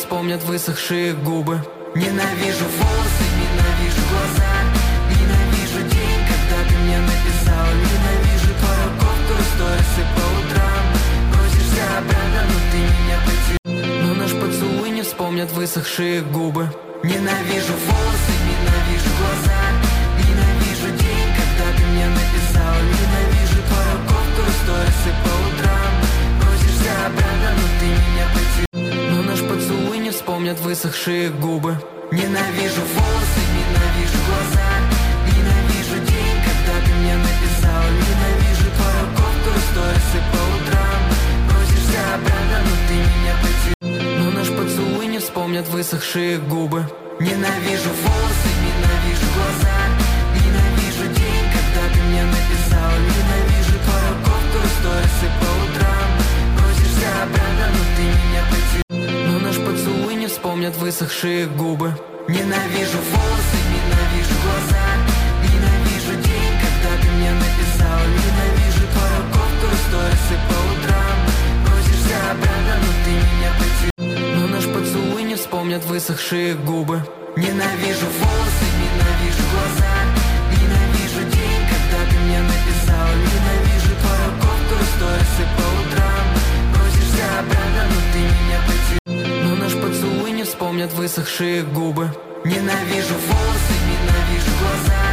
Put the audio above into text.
вспомнят высохшие губы. Ненавижу волосы, ненавижу глаза, ненавижу день, когда ты мне написал. Ненавижу твою кофту и сторисы по утрам. Просишься обратно, но ты меня потерял. Но наш поцелуй не вспомнят высохшие губы. Ненавижу волосы, ненавижу глаза, ненавижу день, когда ты мне написал. Ненавижу твою кофту и сторисы по утрам. Просишься обратно, но ты меня потерял. Но наш поцелуй не вспомнят высохшие губы. Ненавижу волосы, ненавижу глаза, ненавижу день, когда ты мне написал. Ненавижу твою кофту и сторисы по утрам. Просишься обратно, но ты меня потерял. Но наш поцелуй не вспомнят высохшие губы. Ненавижу волосы, ненавижу глаза, ненавижу день, когда ты мне написал. Ненавижу твою кофту и сторисы по утрам. Просишься обратно, но ты меня потерял. Но наш поцелуй не вспомнят высохшие губы. Ненавижу волосы, ненавижу глаза, ненавижу день, когда ты мне написал. Ненавижу твою кофту и сторисы по утрам. Просишься обратно, но ты меня потерял. Но наш поцелуй не вспомнят высохшие губы. Ненавижу волосы, ненавижу глаза, ненавижу день, когда ты мне написал. Ненавижу твою кофту и сторисы по утрам. Просишься обратно, но ты меня потерял. Но наш поцелуй не вспомнят высохшие губы. Ненавижу волосы, ненавижу глаза,